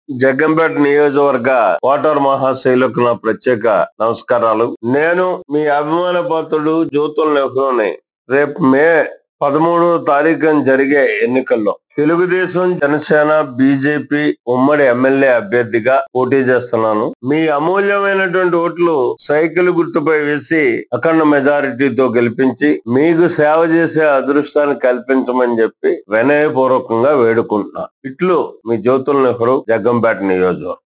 జగ్గంపేట నియోజకవర్గ ఓటర్ మహాశైలకు నా ప్రత్యేక నమస్కారాలు. నేను మీ అభిమాన పాత్రుడు జ్యోతుల నెహ్రూని. రేపు మే 13వ తారీఖున జరిగే ఎన్నికల్లో తెలుగుదేశం, జనసేన, బీజేపీ ఉమ్మడి ఎమ్మెల్యే అభ్యర్థిగా పోటీ చేస్తున్నాను. మీ అమూల్యమైనటువంటి ఓట్లు సైకిల్ గుర్తుపై వేసి అఖండ మెజారిటీతో గెలిపించి మీకు సేవ చేసే అదృష్టాన్ని కల్పించమని చెప్పి వినయపూర్వకంగా వేడుకుంటున్నా. ఇట్లు మీ జ్యోతుల నెహ్రూ, జగ్గంపేట నియోజకవర్గం.